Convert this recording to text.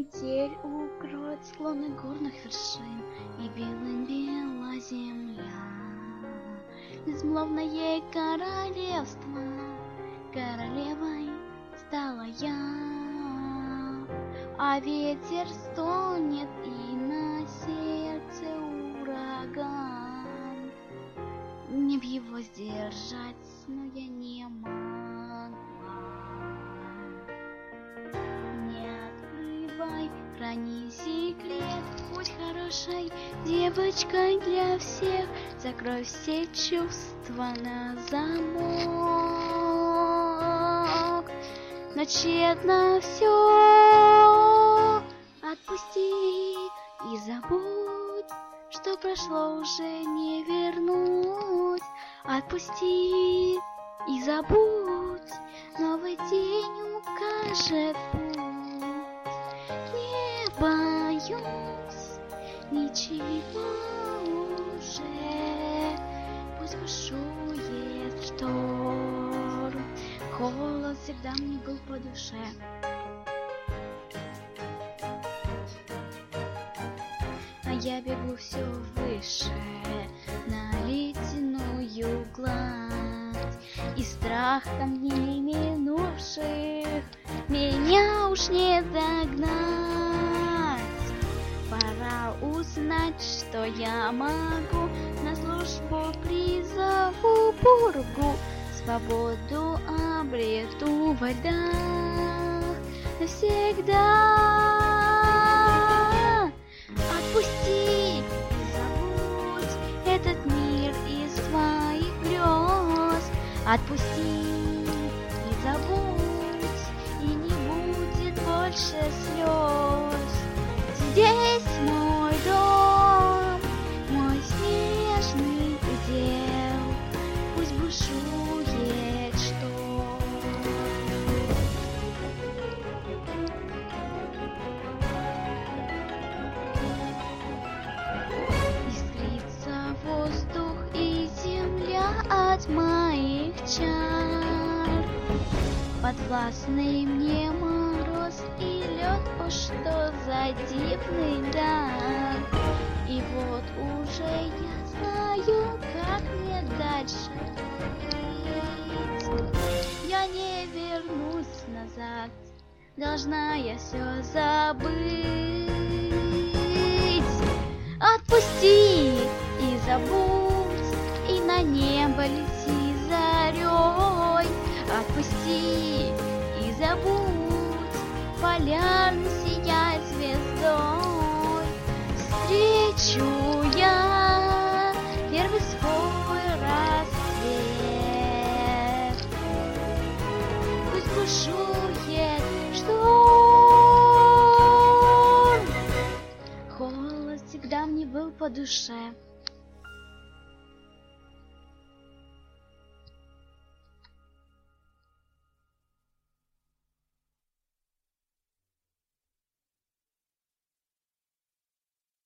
метель укроет склоны горных вершин, и белым-бела земля. Безмолвное королевство, королевой стала я, а ветер стонет, и на сердце ураган. Не в его сдержать, но я не могла. Не открывай, храни секрет, будь хорошей девочкой для всех, закрой все чувства на замок. Но тщетно все, отпусти и забудь, что прошло уже не вернуть. Отпусти и забудь, новый день укажет путь. Не боюсь ничего уже, пусть бушует шторм, холод всегда мне был по душе. А я бегу все выше на ледяную гладь, и страх камней минувших меня уж не догнать. Пора узнать, что я могу, на службу призову пургу, свободу обрету во льдах навсегда. Отпусти и забудь этот мир из своих грез. Отпусти и забудь, и не будет больше слез. Здесь мой дом, мой снежный удел, пусть бушует шторм. Искрится воздух и земля от моих чар, подвластный мне мороз и лед, о, что за дивный дар. И вот уже я знаю, как мне дальше жить. Я не вернусь назад, должна я все забыть. Отпусти и забудь, и на небо лети зарей. Отпусти и забудь, полярно сияй звездой. Встречу я первый свой рассвет, пусть бушует шторм, холод всегда мне был по душе.